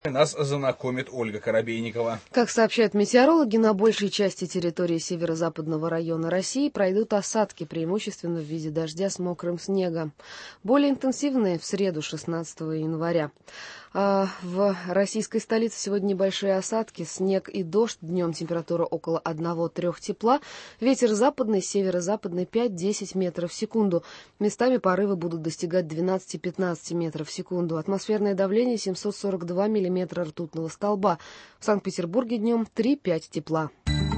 Нас знакомит Ольга Коробейникова. Как сообщают метеорологи, на большей части территории северо-западного района России пройдут осадки, преимущественно в виде дождя с мокрым снегом. Более интенсивные в среду, 16 января. В российской столице сегодня небольшие осадки, снег и дождь. Днем температура около 1-3 тепла. Ветер западный, северо-западный 5-10 метров в секунду. Местами порывы будут достигать 12-15 метров в секунду. Атмосферное давление 742 миллиметра ртутного столба. В Санкт-Петербурге днем 3-5 тепла.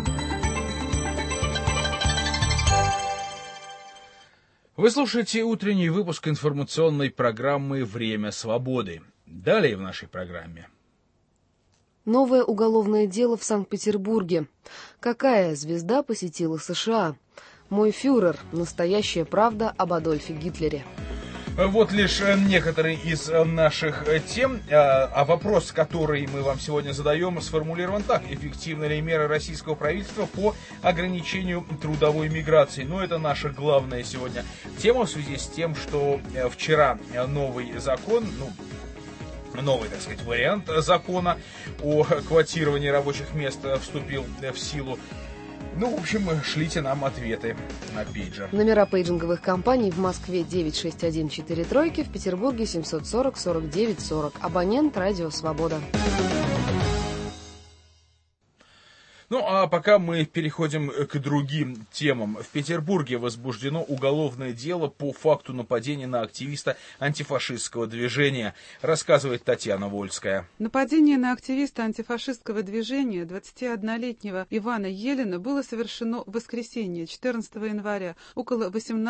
Вы слушаете утренний выпуск информационной программы «Время свободы». Далее в нашей программе. Новое уголовное дело в Санкт-Петербурге. Какая звезда посетила США? Мой фюрер. Настоящая правда об Адольфе Гитлере. Вот лишь некоторые из наших тем, а вопрос, который мы вам сегодня задаем, сформулирован так: эффективны ли меры российского правительства по ограничению трудовой миграции? Но это наша главная сегодня тема в связи с тем, что вчера новый закон, новый, так сказать, вариант закона о квотировании рабочих мест вступил в силу. В общем, шлите нам ответы на пейджер. Номера пейджинговых компаний: в Москве 96143, в Петербурге 740 49 40. Абонент «Радио Свобода». А пока мы переходим к другим темам. В Петербурге возбуждено уголовное дело по факту нападения на активиста антифашистского движения, рассказывает Татьяна Вольская. Нападение на активиста антифашистского движения 21-летнего Ивана Елена было совершено в воскресенье, 14 января, около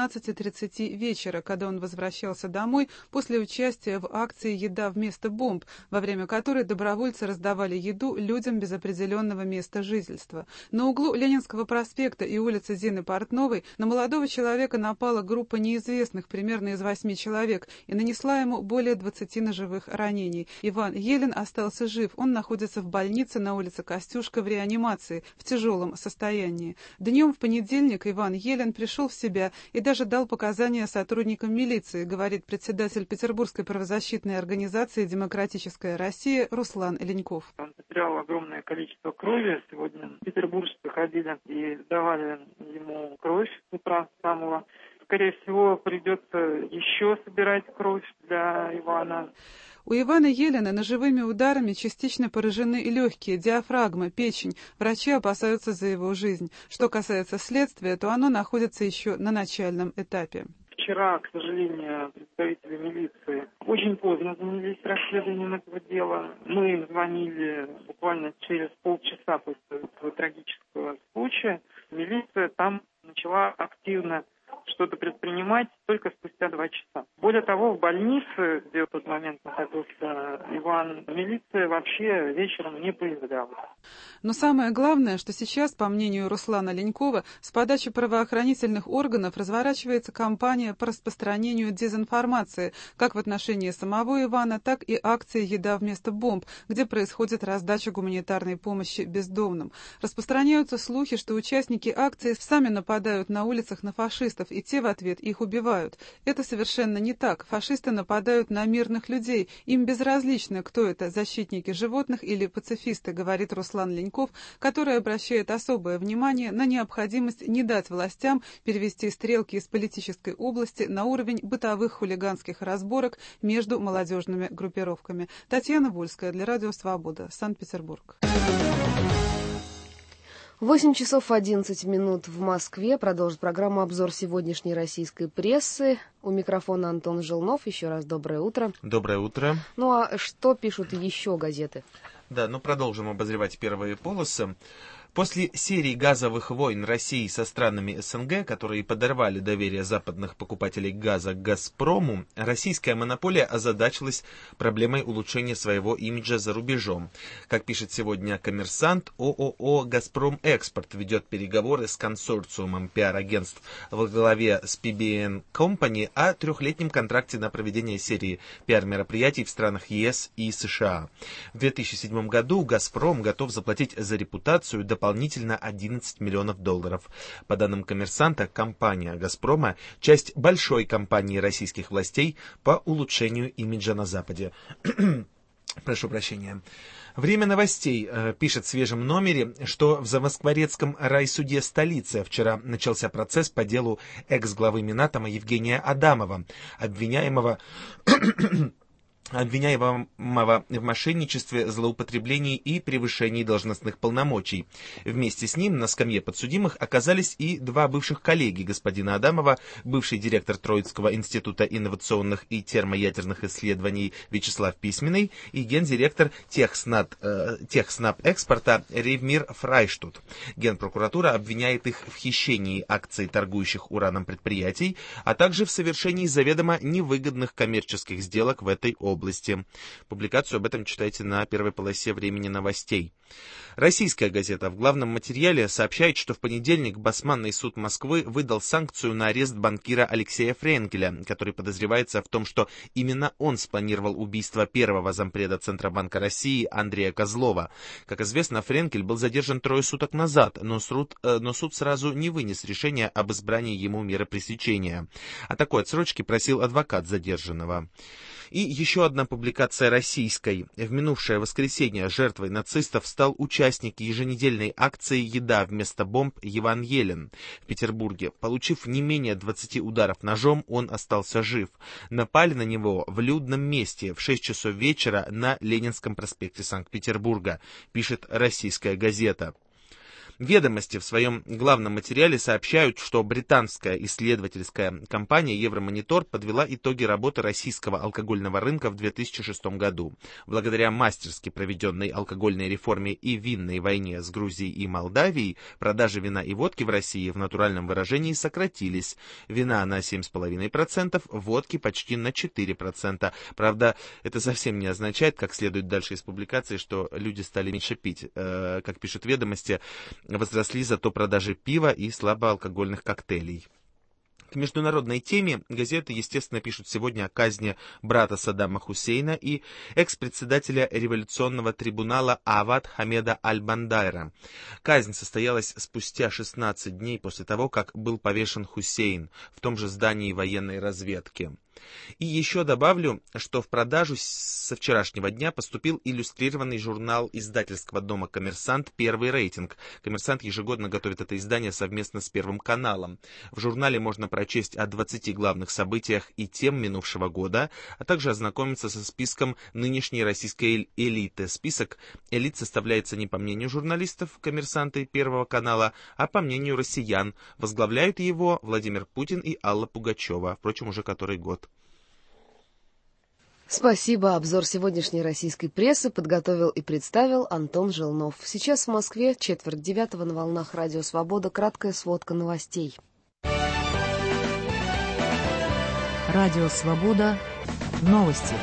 18:30 вечера, когда он возвращался домой после участия в акции «Еда вместо бомб», во время которой добровольцы раздавали еду людям без определенного места жительства. На углу Ленинского проспекта и улицы Зины Портновой на молодого человека напала группа неизвестных, примерно из 8 человек, и нанесла ему более 20 ножевых ранений. Иван Елен остался жив. Он находится в больнице на улице Костюшка в реанимации, в тяжелом состоянии. Днем в понедельник Иван Елен пришел в себя и даже дал показания сотрудникам милиции, говорит председатель Петербургской правозащитной организации «Демократическая Россия» Руслан Леньков. Он потерял огромное количество крови. Сегодня петербуржцы ходили и давали ему кровь с утра самого. Скорее всего, придется еще собирать кровь для Ивана. У Ивана Елена ножевыми ударами частично поражены легкие, диафрагма, печень. Врачи опасаются за его жизнь. Что касается следствия, то оно находится еще на начальном этапе. Вчера, к сожалению, представители милиции очень поздно занялись расследованием этого дела. Мы им звонили буквально через полчаса после этого трагического случая. Милиция там начала активно что-то предпринимать только спустя 2 часа. Более того, в больнице, где в тот момент находился Иван, милиция вообще вечером не появлялась. Но самое главное, что сейчас, по мнению Руслана Ленькова, с подачи правоохранительных органов разворачивается кампания по распространению дезинформации, как в отношении самого Ивана, так и акции «Еда вместо бомб», где происходит раздача гуманитарной помощи бездомным. Распространяются слухи, что участники акции сами нападают на улицах на фашистов, и те в ответ их убивают. Это совершенно не так. Фашисты нападают на мирных людей. Им безразлично, кто это, защитники животных или пацифисты, говорит Руслан Леньков, который обращает особое внимание на необходимость не дать властям перевести стрелки из политической области на уровень бытовых хулиганских разборок между молодежными группировками. Татьяна Вольская для Радио Свобода, Санкт-Петербург. 8 часов 11 минут в Москве. Продолжит программу обзор сегодняшней российской прессы. У микрофона Антон Желнов. Еще раз доброе утро. Доброе утро. А что пишут еще газеты? Да, продолжим обозревать первые полосы. После серии газовых войн России со странами СНГ, которые подорвали доверие западных покупателей газа к «Газпрому», российская монополия озадачилась проблемой улучшения своего имиджа за рубежом. Как пишет сегодня «Коммерсант», ООО «Газпром Экспорт» ведет переговоры с консорциумом пиар-агентств во главе с PBN Company о 3-летнем контракте на проведение серии пиар-мероприятий в странах ЕС и США. В 2007 году «Газпром» готов заплатить за репутацию дополнительно $11 миллионов. По данным «Коммерсанта», компания «Газпрома» – часть большой кампании российских властей по улучшению имиджа на Западе. Прошу прощения. Время новостей пишет в свежем номере, что в Замоскворецком райсуде столицы вчера начался процесс по делу экс-главы Минатома Евгения Адамова, обвиняемого в мошенничестве, злоупотреблении и превышении должностных полномочий. Вместе с ним на скамье подсудимых оказались и два бывших коллеги господина Адамова, бывший директор Троицкого института инновационных и термоядерных исследований Вячеслав Письменный и гендиректор Техснаб-экспорта Ревмир Фрайштут. Генпрокуратура обвиняет их в хищении акций торгующих ураном предприятий, а также в совершении заведомо невыгодных коммерческих сделок в этой области. Публикацию об этом читайте на первой полосе «Времени новостей». Российская газета в главном материале сообщает, что в понедельник Басманный суд Москвы выдал санкцию на арест банкира Алексея Френкеля, который подозревается в том, что именно он спланировал убийство первого зампреда Центробанка России Андрея Козлова. Как известно, Френкель был задержан 3 суток назад, но суд сразу не вынес решения об избрании ему меры пресечения. О такой отсрочке просил адвокат задержанного. И еще одна публикация российской. В минувшее воскресенье жертвой нацистов стал участник еженедельной акции «Еда вместо бомб» Иван Елен в Петербурге. Получив не менее 20 ударов ножом, он остался жив. Напали на него в людном месте в 6 часов вечера на Ленинском проспекте Санкт-Петербурга, пишет российская газета. Ведомости в своем главном материале сообщают, что британская исследовательская компания Евромонитор подвела итоги работы российского алкогольного рынка в 2006 году. Благодаря мастерски проведенной алкогольной реформе и винной войне с Грузией и Молдавией, продажи вина и водки в России в натуральном выражении сократились. Вина на 7,5%, водки почти на 4%. Правда, это совсем не означает, как следует дальше из публикации, что люди стали меньше пить. Как пишут ведомости, возросли зато продажи пива и слабоалкогольных коктейлей. К международной теме газеты, естественно, пишут сегодня о казни брата Саддама Хусейна и экс-председателя революционного трибунала Авад Хамеда Аль-Бандайра. Казнь состоялась спустя 16 дней после того, как был повешен Хусейн в том же здании военной разведки. И еще добавлю, что в продажу со вчерашнего дня поступил иллюстрированный журнал издательского дома «Коммерсант. Первый рейтинг». «Коммерсант» ежегодно готовит это издание совместно с Первым каналом. В журнале можно прочесть о 20 главных событиях и тем минувшего года, а также ознакомиться со списком нынешней российской элиты. Список элит составляется не по мнению журналистов «Коммерсанта» и Первого канала, а по мнению россиян. Возглавляют его Владимир Путин и Алла Пугачева, впрочем, уже который год. Спасибо. Обзор сегодняшней российской прессы подготовил и представил Антон Желнов. Сейчас в Москве 8:45 на волнах Радио Свобода. Краткая сводка новостей. Радио Свобода. Новости.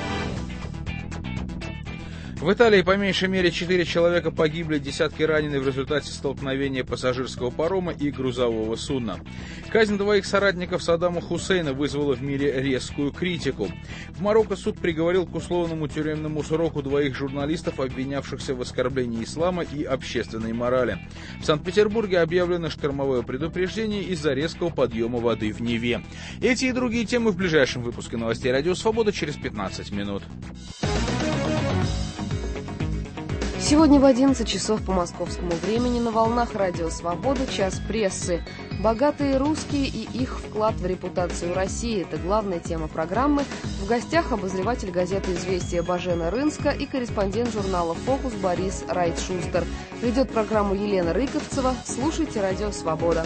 В Италии по меньшей мере 4 человека погибли, десятки ранены в результате столкновения пассажирского парома и грузового судна. Казнь двоих соратников Саддама Хусейна вызвала в мире резкую критику. В Марокко суд приговорил к условному тюремному сроку двоих журналистов, обвинявшихся в оскорблении ислама и общественной морали. В Санкт-Петербурге объявлено штормовое предупреждение из-за резкого подъема воды в Неве. Эти и другие темы в ближайшем выпуске новостей Радио Свобода через 15 минут. Сегодня в 11 часов по московскому времени на волнах Радио Свобода час прессы. Богатые русские и их вклад в репутацию России – это главная тема программы. В гостях обозреватель газеты «Известия» Божена Рынска и корреспондент журнала «Фокус» Борис Райтшустер. Ведет программу Елена Рыковцева. Слушайте Радио Свобода.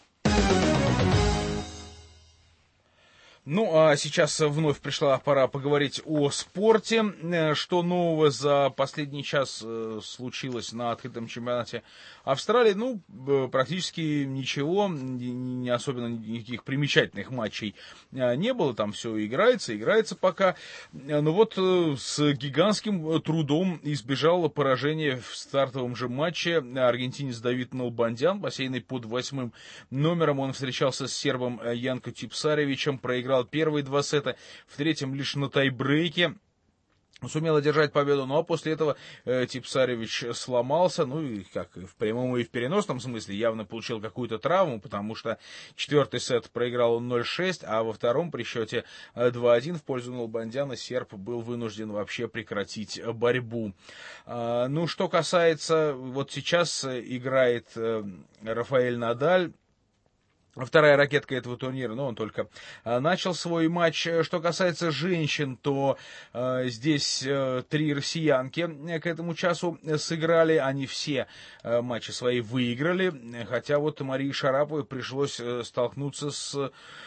Ну, а сейчас вновь пришла пора поговорить о спорте. Что нового за последний час случилось на открытом чемпионате Австралии? Ну, практически ничего, не особенно никаких примечательных матчей не было. Там все играется пока. Но вот с гигантским трудом избежал поражения в стартовом же матче аргентинец Давид Налбандян, бассейный под 8-м номером. Он встречался с сербом Янко Типсаревичем, проиграл первые два сета, в третьем лишь на тайбрейке сумел одержать победу, но после этого Типсаревич сломался, ну и как в прямом и в переносном смысле, явно получил какую-то травму, потому что четвертый сет проиграл он 0-6, а во втором при счете 2-1 в пользу Налбандяна серб был вынужден вообще прекратить борьбу. Ну, что касается, вот сейчас играет Рафаэль Надаль, вторая ракетка этого турнира, но он только начал свой матч. Что касается женщин, то здесь 3 россиянки к этому часу сыграли. Они все матчи свои выиграли. Хотя вот Марии Шараповой пришлось столкнуться с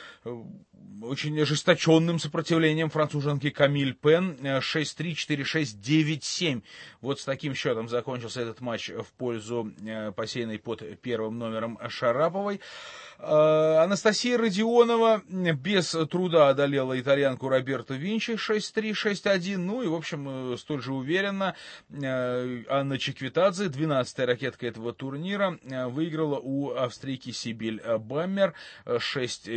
очень ожесточенным сопротивлением француженки Камиль Пен. 6-3, 4-6, 9-7. Вот с таким счетом закончился этот матч в пользу посеянной под первым номером Шараповой. Анастасия Родионова без труда одолела итальянку Роберту Винчи 6-3, 6-1. Ну и, в общем, столь же уверенно Анна Чиквитадзе, 12-я ракетка этого турнира, выиграла у австрийки Сибиль Баммер 6-4,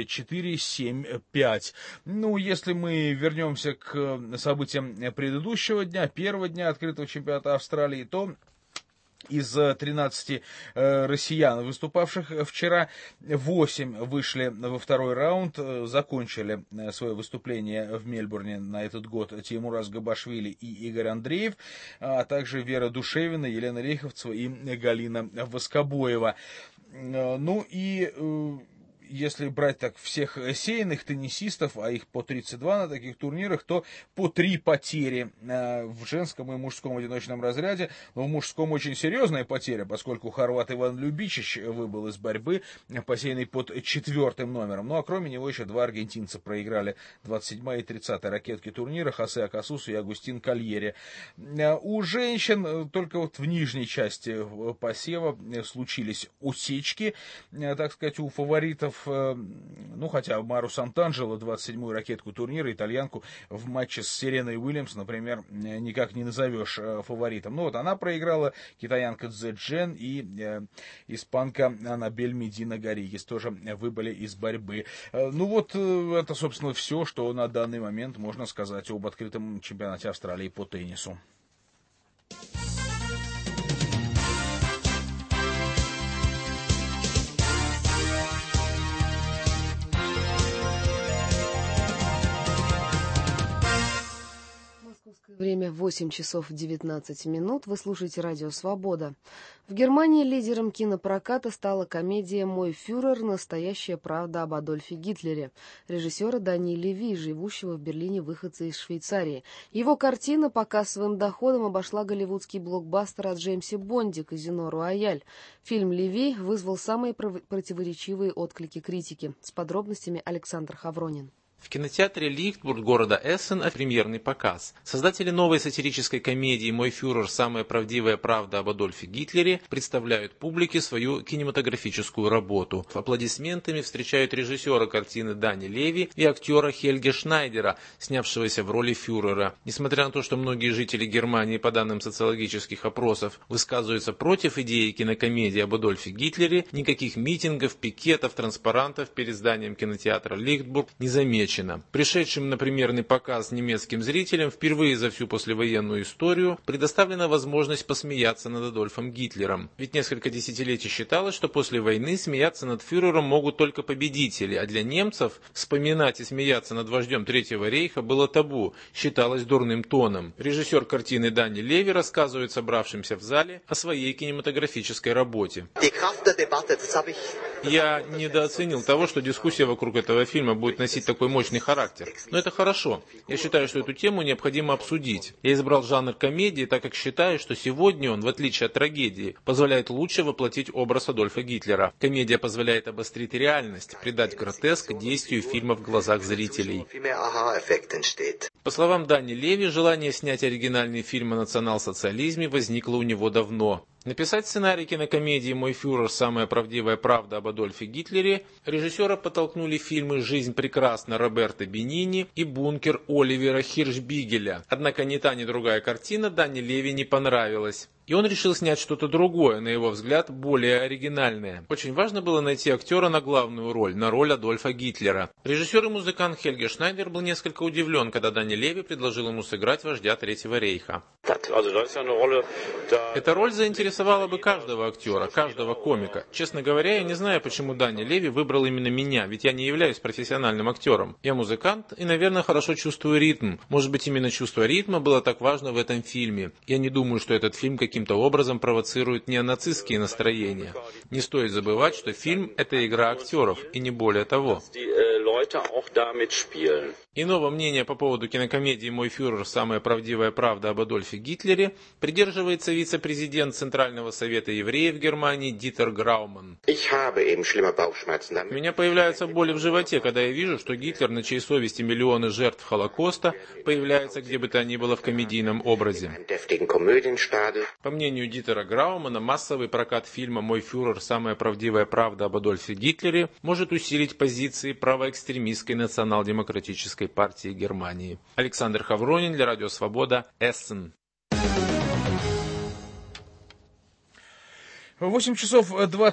7-5. Ну, если мы вернемся к событиям предыдущего дня, первого дня открытого чемпионата Австралии, то из 13 россиян, выступавших вчера, 8 вышли во второй раунд, закончили свое выступление в Мельбурне на этот год Теймураз Габашвили и Игорь Андреев, а также Вера Душевина, Елена Рейховцева и Галина Воскобоева. Ну и если брать так всех сеянных теннисистов, а их по 32 на таких турнирах, то по 3 потери в женском и мужском одиночном разряде. Но в мужском очень серьезная потеря, поскольку хорват Иван Любичич выбыл из борьбы, посеянный под 4-м номером. Ну а кроме него еще 2 аргентинца проиграли 27 и 30 ракетки турнира, Хосе Акасусу и Агустин Кальери. У женщин только вот в нижней части посева случились усечки, так сказать, у фаворитов. Ну, хотя Мару Сант'Анджело, 27-ю ракетку турнира, итальянку, в матче с Сереной Уильямс, например, никак не назовешь фаворитом. Ну, вот она проиграла, китаянка Цзэ Джен и испанка Анабель Медина Гаригес тоже выбыли из борьбы. Ну, вот это, собственно, все, что на данный момент можно сказать об открытом чемпионате Австралии по теннису. Время 8 часов 19 минут. Вы слушаете радио «Свобода». В Германии лидером кинопроката стала комедия «Мой фюрер. Настоящая правда об Адольфе Гитлере» режиссера Дани Леви, живущего в Берлине выходца из Швейцарии. Его картина по кассовым доходам обошла голливудский блокбастер о Джеймсе Бонде «Казино Рояль». Фильм Леви вызвал самые противоречивые отклики критики. С подробностями Александр Хавронин. В кинотеатре Лихтбург города Эссен премьерный показ. Создатели новой сатирической комедии «Мой фюрер. Самая правдивая правда об Адольфе Гитлере» представляют публике свою кинематографическую работу. Аплодисментами встречают режиссера картины Дани Леви и актера Хельге Шнайдера, снявшегося в роли фюрера. Несмотря на то, что многие жители Германии, по данным социологических опросов, высказываются против идеи кинокомедии об Адольфе Гитлере, никаких митингов, пикетов, транспарантов перед зданием кинотеатра Лихтбург не замечено. Пришедшим на премьерный показ немецким зрителям впервые за всю послевоенную историю предоставлена возможность посмеяться над Адольфом Гитлером. Ведь несколько десятилетий считалось, что после войны смеяться над фюрером могут только победители, а для немцев вспоминать и смеяться над вождем Третьего рейха было табу, считалось дурным тоном. Режиссер картины Дани Леви рассказывает собравшимся в зале о своей кинематографической работе. Я недооценил того, что дискуссия вокруг этого фильма будет носить такой мощный характер. Но это хорошо. Я считаю, что эту тему необходимо обсудить. Я избрал жанр комедии, так как считаю, что сегодня он, в отличие от трагедии, позволяет лучше воплотить образ Адольфа Гитлера. Комедия позволяет обострить реальность, придать гротеск действию фильма в глазах зрителей. По словам Дани Леви, желание снять оригинальный фильм о национал-социализме возникло у него давно. Написать сценарий кинокомедии «Мой фюрер. Самая правдивая правда об Адольфе Гитлере» режиссера подтолкнули фильмы «Жизнь прекрасна» Роберто Бенини и «Бункер» Оливера Хиршбигеля. Однако ни та, ни другая картина Дани Леви не понравилась. И он решил снять что-то другое, на его взгляд, более оригинальное. Очень важно было найти актера на главную роль, на роль Адольфа Гитлера. Режиссер и музыкант Хельге Шнайдер был несколько удивлен, когда Дани Леви предложил ему сыграть вождя Третьего рейха. Эта роль заинтересовала бы каждого актера, каждого комика. Честно говоря, я не знаю, почему Дани Леви выбрал именно меня, ведь я не являюсь профессиональным актером. Я музыкант и, наверное, хорошо чувствую ритм. Может быть, именно чувство ритма было так важно в этом фильме. Я не думаю, что этот фильм каким-то образом провоцирует неонацистские настроения. Не стоит забывать, что фильм – это игра актеров, и не более того. Иного мнения по поводу кинокомедии «Мой фюрер. Самая правдивая правда об Адольфе Гитлере» придерживается вице-президент Центрального совета евреев Германии Дитер Грауман. «У меня появляются боли в животе, когда я вижу, что Гитлер, на чьей совести миллионы жертв Холокоста, появляется где бы то ни было в комедийном образе». По мнению Дитера Граумана, массовый прокат фильма «Мой фюрер. Самая правдивая правда об Адольфе Гитлере» может усилить позиции правоэкстремистской национал-демократической партии Германии. Александр Хавронин для Радио Свобода, Эссен. 8 часов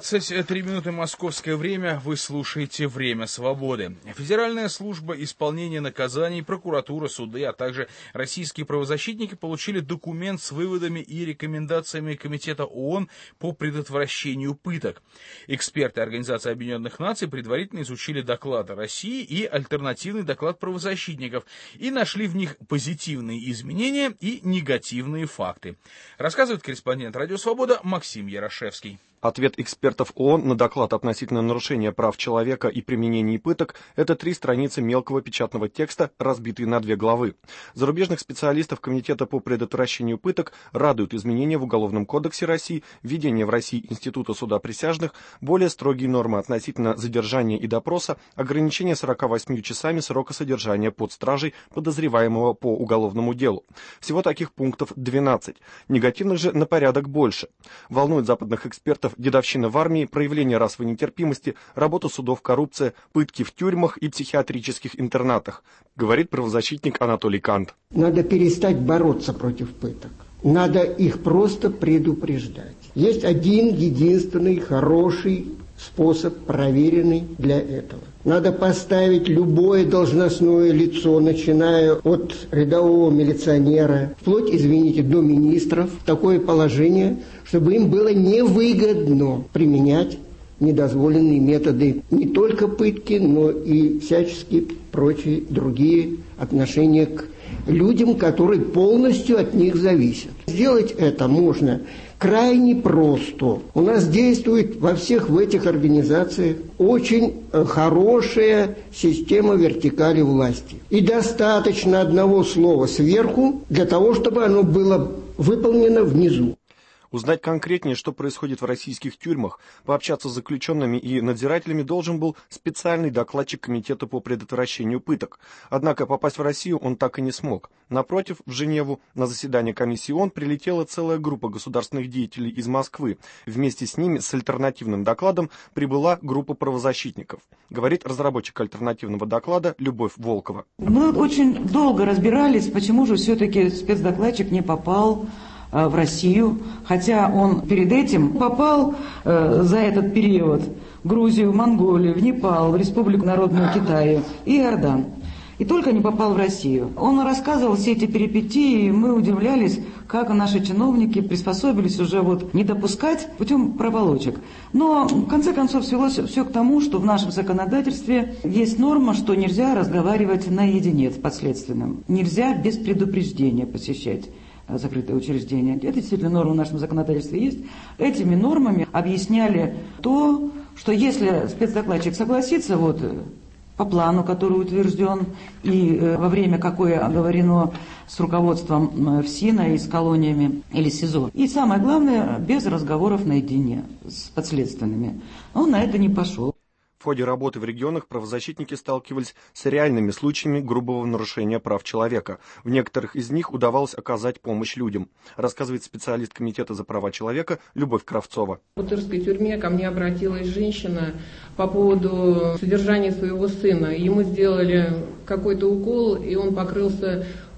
23 минуты московское время. Вы слушаете «Время свободы». Федеральная служба исполнения наказаний, прокуратура, суды, а также российские правозащитники получили документ с выводами и рекомендациями Комитета ООН по предотвращению пыток. Эксперты Организации Объединенных Наций предварительно изучили доклады России и альтернативный доклад правозащитников и нашли в них позитивные изменения и негативные факты. Рассказывает корреспондент «Радио Свобода» Максим Ярошевский. Ответ экспертов ООН на доклад относительно нарушения прав человека и применения пыток – это 3 страницы мелкого печатного текста, разбитые на 2 главы. Зарубежных специалистов Комитета по предотвращению пыток радуют изменения в Уголовном кодексе России, введение в России Института суда присяжных, более строгие нормы относительно задержания и допроса, ограничение 48 часами срока содержания под стражей подозреваемого по уголовному делу. Всего таких пунктов 12. Негативных же на порядок больше. Волнует западных экспертов дедовщина в армии, проявление расовой нетерпимости, работа судов, коррупция, пытки в тюрьмах и психиатрических интернатах, говорит правозащитник Анатолий Кант. Надо перестать бороться против пыток. Надо их просто предупреждать. Есть один единственный хороший способ, проверенный для этого. Надо поставить любое должностное лицо, начиная от рядового милиционера, вплоть, извините, до министров, в такое положение, чтобы им было невыгодно применять недозволенные методы не только пытки, но и всяческие прочие другие отношения к людям, которые полностью от них зависят. Сделать это можно крайне просто. У нас действует во всех в этих организациях очень хорошая система вертикали власти. И достаточно одного слова сверху для того, чтобы оно было выполнено внизу. Узнать конкретнее, что происходит в российских тюрьмах, пообщаться с заключенными и надзирателями должен был специальный докладчик Комитета по предотвращению пыток. Однако попасть в Россию он так и не смог. Напротив, в Женеву на заседание комиссии ООН прилетела целая группа государственных деятелей из Москвы. Вместе с ними с альтернативным докладом прибыла группа правозащитников. Говорит разработчик альтернативного доклада Любовь Волкова. Мы очень долго разбирались, почему же все-таки спецдокладчик не попал в Россию, хотя он перед этим попал за этот период в Грузию, в Монголию, в Непал, в Республику Народную Китая и Иордан. И только не попал в Россию. Он рассказывал все эти перипетии, и мы удивлялись, как наши чиновники приспособились уже не допускать путем проволочек. Но в конце концов свелось все к тому, что в нашем законодательстве есть норма, что нельзя разговаривать наедине с подследственным. Нельзя без предупреждения посещать закрытые учреждения. Это действительно норма в нашем законодательстве есть. Этими нормами объясняли то, что если спецдокладчик согласится по плану, который утвержден, и во время какое оговорено с руководством ФСИНа и с колониями или СИЗО. И самое главное, без разговоров наедине с подследственными. Он на это не пошел. В ходе работы в регионах правозащитники сталкивались с реальными случаями грубого нарушения прав человека. В некоторых из них удавалось оказать помощь людям, рассказывает специалист Комитета за права человека Любовь Кравцова. В Бутырской тюрьме ко мне обратилась женщина по поводу содержания своего сына. Ему сделали какой-то укол, и он покрылся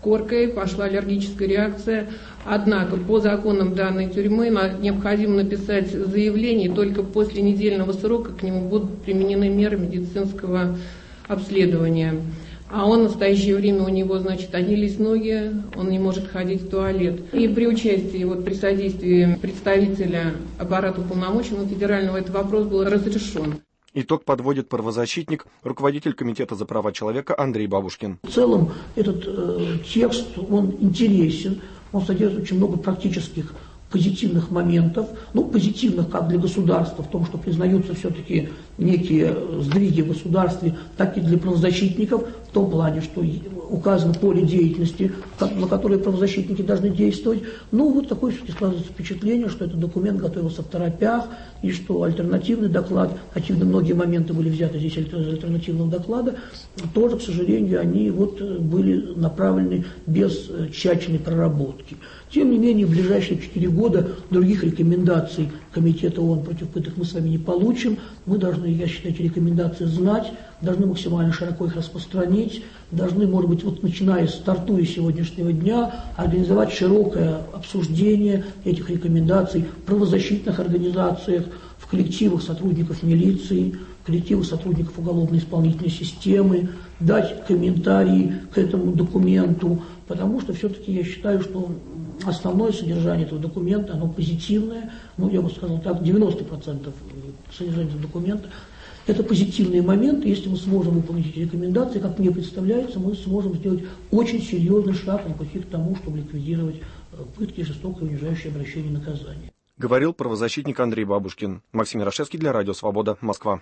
коркой, пошла аллергическая реакция. Однако по законам данной тюрьмы необходимо написать заявление, и только после недельного срока к нему будут применены меры медицинского обследования. А он в настоящее время, у него, отнялись ноги, он не может ходить в туалет. И при участии, при содействии представителя аппарата уполномоченного федерального, этот вопрос был разрешен. Итог подводит правозащитник, руководитель Комитета за права человека Андрей Бабушкин. В целом этот текст, он интересен, он содержит очень много практических позитивных моментов, позитивных как для государства, в том, что признаются все-таки некие сдвиги в государстве, так и для правозащитников, в том плане, что указано поле деятельности, на которое правозащитники должны действовать. Такое все-таки складывается впечатление, что этот документ готовился в торопях, и что альтернативный доклад, очевидно, многие моменты были взяты здесь из альтернативного доклада, тоже, к сожалению, они были направлены без тщательной проработки. Тем не менее, в ближайшие 4 года других рекомендаций Комитета ООН против пыток мы с вами не получим. Мы должны, я считаю, эти рекомендации знать, должны максимально широко их распространить, должны, может быть, начиная стартуя сегодняшнего дня, организовать широкое обсуждение этих рекомендаций в правозащитных организациях, в коллективах сотрудников милиции, коллективах сотрудников уголовно-исполнительной системы, дать комментарии к этому документу, потому что все-таки я считаю, что основное содержание этого документа, оно позитивное, я бы сказал так, 90% содержания этого документа – это позитивные моменты. Если мы сможем выполнить эти рекомендации, как мне представляется, мы сможем сделать очень серьезный шаг на пути к тому, чтобы ликвидировать пытки, жестокое и унижающее обращение и наказание. Говорил правозащитник Андрей Бабушкин. Максим Ярошевский для Радио Свобода, Москва.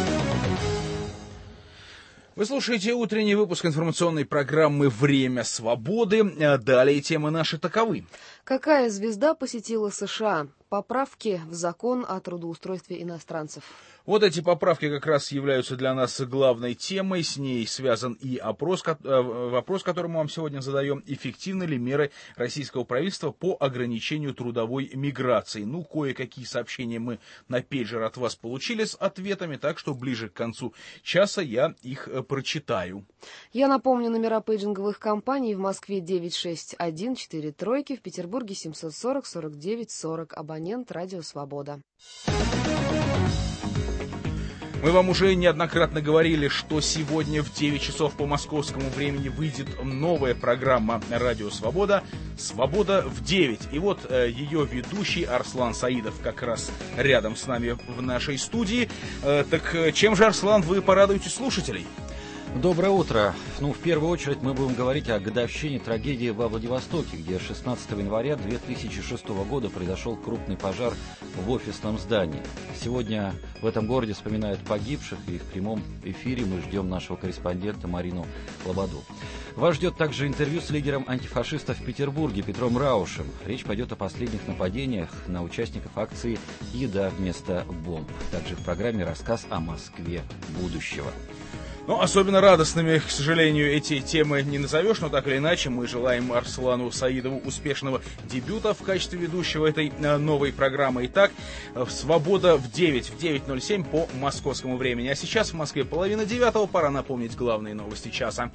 Вы слушаете утренний выпуск информационной программы «Время свободы». Далее темы наши таковы. Какая звезда посетила США? Поправки в закон о трудоустройстве иностранцев. Вот эти поправки как раз являются для нас главной темой. С ней связан и вопрос, который мы вам сегодня задаем. Эффективны ли меры российского правительства по ограничению трудовой миграции? Кое-какие сообщения мы на пейджер от вас получили с ответами, так что ближе к концу часа я их прочитаю. Я напомню, номера пейджинговых компаний: в Москве 961 4 тройки, в Петербурге 740 49 40. Абонент «Радио Свобода». Мы вам уже неоднократно говорили, что сегодня в 9 часов по московскому времени выйдет новая программа «Радио Свобода» «Свобода в 9». И вот ее ведущий Арслан Саидов как раз рядом с нами в нашей студии. Так чем же, Арслан, вы порадуете слушателей? Доброе утро. В первую очередь мы будем говорить о годовщине трагедии во Владивостоке, где 16 января 2006 года произошел крупный пожар в офисном здании. Сегодня в этом городе вспоминают погибших, и в прямом эфире мы ждем нашего корреспондента Марину Лободу. Вас ждет также интервью с лидером антифашистов в Петербурге Петром Раушем. Речь пойдет о последних нападениях на участников акции «Еда вместо бомб». Также в программе рассказ о Москве будущего. Особенно радостными, к сожалению, эти темы не назовешь, но так или иначе мы желаем Арслану Саидову успешного дебюта в качестве ведущего этой новой программы. Итак, «Свобода в 9», в 9:07 по московскому времени. А сейчас в Москве 8:30, пора напомнить главные новости часа.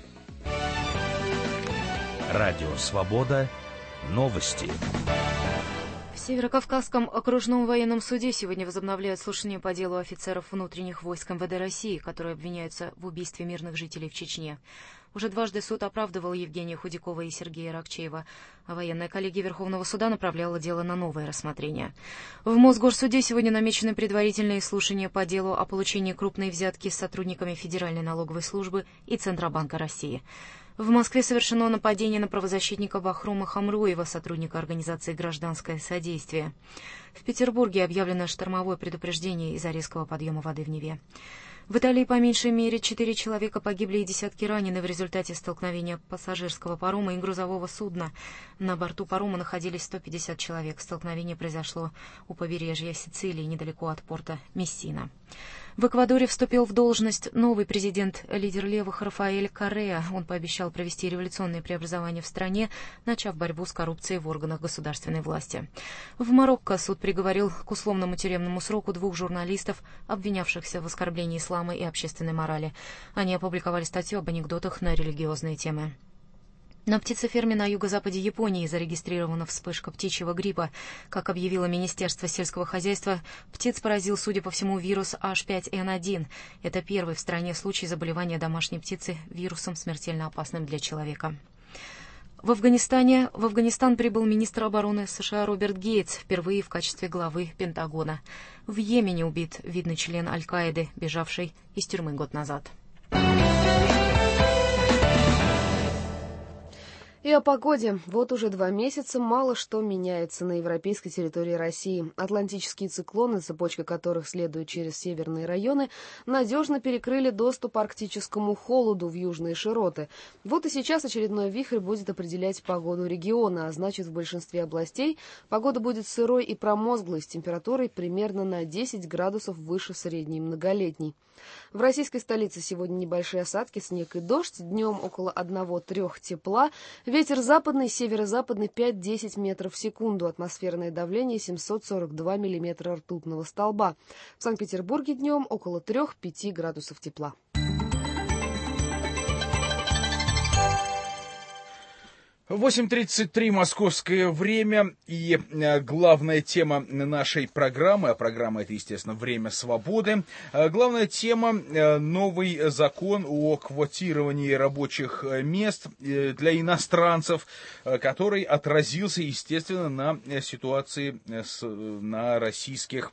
Радио «Свобода». Новости. В Северокавказском окружном военном суде сегодня возобновляют слушание по делу офицеров внутренних войск МВД России, которые обвиняются в убийстве мирных жителей в Чечне. Уже дважды суд оправдывал Евгения Худякова и Сергея Ракчеева, а военная коллегия Верховного суда направляла дело на новое рассмотрение. В Мосгорсуде сегодня намечены предварительные слушания по делу о получении крупной взятки с сотрудниками Федеральной налоговой службы и Центробанка России. В Москве совершено нападение на правозащитника Бахрума Хамруева, сотрудника организации «Гражданское содействие». В Петербурге объявлено штормовое предупреждение из-за резкого подъема воды в Неве. В Италии по меньшей мере 4 человека погибли и десятки ранены в результате столкновения пассажирского парома и грузового судна. На борту парома находились 150 человек. Столкновение произошло у побережья Сицилии, недалеко от порта Мессина. В Эквадоре вступил в должность новый президент, лидер левых Рафаэль Корреа. Он пообещал провести революционные преобразования в стране, начав борьбу с коррупцией в органах государственной власти. В Марокко суд приговорил к условному тюремному сроку 2 журналистов, обвинявшихся в оскорблении ислама и общественной морали. Они опубликовали статью об анекдотах на религиозные темы. На птицеферме на юго-западе Японии зарегистрирована вспышка птичьего гриппа. Как объявило Министерство сельского хозяйства, птиц поразил, судя по всему, вирус H5N1. Это первый в стране случай заболевания домашней птицы вирусом, смертельно опасным для человека. В Афганистан прибыл министр обороны США Роберт Гейтс, впервые в качестве главы Пентагона. В Йемене убит видный член Аль-Каиды, бежавший из тюрьмы год назад. И о погоде. Вот уже 2 месяца мало что меняется на европейской территории России. Атлантические циклоны, цепочка которых следует через северные районы, надежно перекрыли доступ арктическому холоду в южные широты. Вот и сейчас очередной вихрь будет определять погоду региона, а значит, в большинстве областей погода будет сырой и промозглой, с температурой примерно на 10 градусов выше средней многолетней. В российской столице сегодня небольшие осадки, снег и дождь, днем около 1-3 тепла, ветер западный, северо-западный 5-10 метров в секунду, атмосферное давление 742 миллиметра ртутного столба. В Санкт-Петербурге днем около 3-5 градусов тепла. 8:33 московское время, и главная тема нашей программы, а программа это, естественно, «Время свободы», главная тема — новый закон о квотировании рабочих мест для иностранцев, который отразился, естественно, на ситуации на российских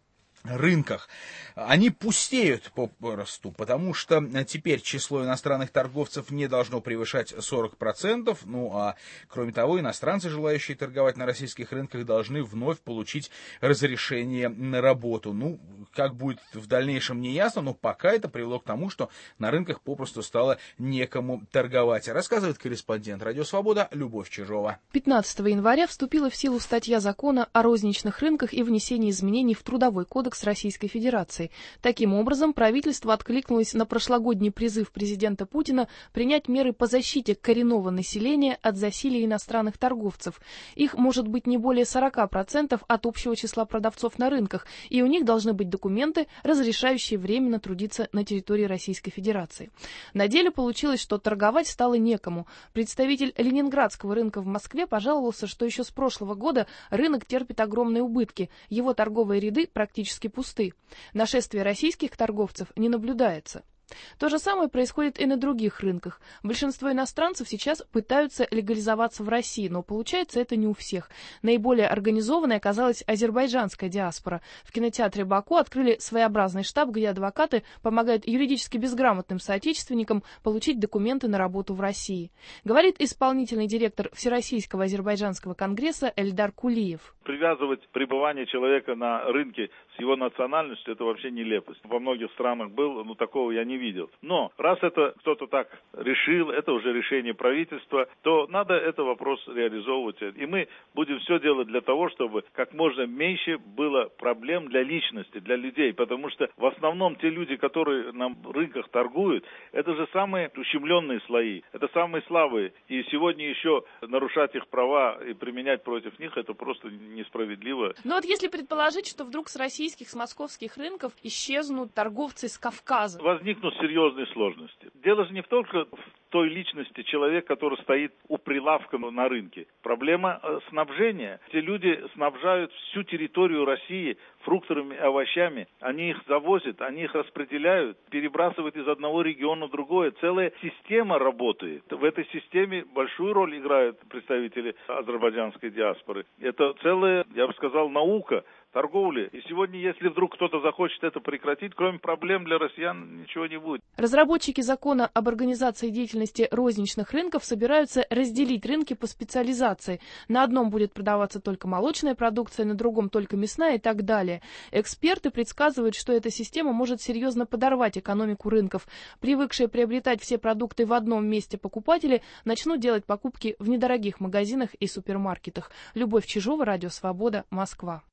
рынках. Они пустеют попросту, потому что теперь число иностранных торговцев не должно превышать 40%, ну а кроме того, иностранцы, желающие торговать на российских рынках, должны вновь получить разрешение на работу. Ну, как будет в дальнейшем, не ясно, но пока это привело к тому, что на рынках попросту стало некому торговать. Рассказывает корреспондент «Радио Свобода» Любовь Чижова. 15 января вступила в силу статья закона о розничных рынках и внесении изменений в Трудовой кодекс Российской Федерации. Таким образом, правительство откликнулось на прошлогодний призыв президента Путина принять меры по защите коренного населения от засилия иностранных торговцев. Их может быть не более 40% от общего числа продавцов на рынках, и у них должны быть документы, разрешающие временно трудиться на территории Российской Федерации. На деле получилось, что торговать стало некому. Представитель Ленинградского рынка в Москве пожаловался, что еще с прошлого года рынок терпит огромные убытки, его торговые ряды практически пусты. Нашествие российских торговцев не наблюдается. То же самое происходит и на других рынках. Большинство иностранцев сейчас пытаются легализоваться в России, но получается это не у всех. Наиболее организованной оказалась азербайджанская диаспора. В кинотеатре Баку открыли своеобразный штаб, где адвокаты помогают юридически безграмотным соотечественникам получить документы на работу в России. Говорит исполнительный директор Всероссийского азербайджанского конгресса Эльдар Кулиев. Привязывать пребывание человека на рынке с его национальностью — это вообще нелепость. Во многих странах было, но такого я не видел. Но раз это кто-то так решил, это уже решение правительства, то надо этот вопрос реализовывать. И мы будем все делать для того, чтобы как можно меньше было проблем для личности, для людей. Потому что в основном те люди, которые на рынках торгуют, это же самые ущемленные слои, это самые слабые. И сегодня еще нарушать их права и применять против них — это просто несправедливо. Но вот если предположить, что вдруг с российских, с московских рынков исчезнут торговцы с Кавказа. Возникнут серьезные сложности. Дело же не только в той личности человека, который стоит у прилавка на рынке. Проблема снабжения. Эти люди снабжают всю территорию России фруктами, овощами. Они их завозят, они их распределяют, перебрасывают из одного региона в другое. Целая система работает. В этой системе большую роль играют представители азербайджанской диаспоры. Это целая, я бы сказал, наука торговли. И сегодня, если вдруг кто-то захочет это прекратить, кроме проблем для россиян ничего не будет. Разработчики закона об организации деятельности розничных рынков собираются разделить рынки по специализации. На одном будет продаваться только молочная продукция, на другом только мясная и так далее. Эксперты предсказывают, что эта система может серьезно подорвать экономику рынков. Привыкшие приобретать все продукты в одном месте покупатели начнут делать покупки в недорогих магазинах и супермаркетах. Любовь Чижова, Радио Свобода, Москва.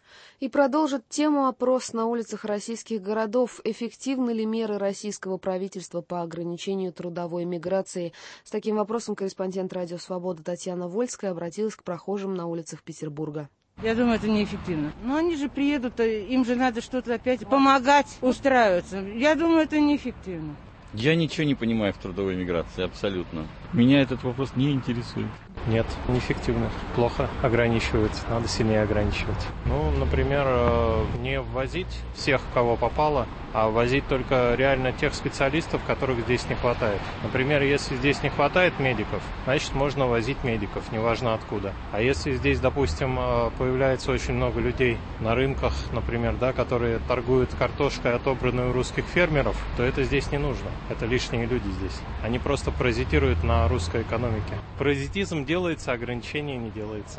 И продолжит тему опрос на улицах российских городов. Эффективны ли меры российского правительства по ограничению трудовой миграции? С таким вопросом корреспондент «Радио Свобода» Татьяна Вольская обратилась к прохожим на улицах Петербурга. Я думаю, это неэффективно. Но они же приедут, им же надо что-то опять помогать, устраиваться. Я думаю, это неэффективно. Я ничего не понимаю в трудовой миграции, абсолютно. Меня этот вопрос не интересует. Нет, неэффективно. Плохо ограничивать, надо сильнее ограничивать. Ну, например, не ввозить всех, кого попало, а ввозить только реально тех специалистов, которых здесь не хватает. Например, если здесь не хватает медиков, значит, можно возить медиков, неважно откуда. А если здесь, допустим, появляется очень много людей на рынках, например, да, которые торгуют картошкой, отобранной у русских фермеров, то это здесь не нужно. Это лишние люди здесь. Они просто паразитируют на русской экономике. Паразитизм делается, ограничения не делается.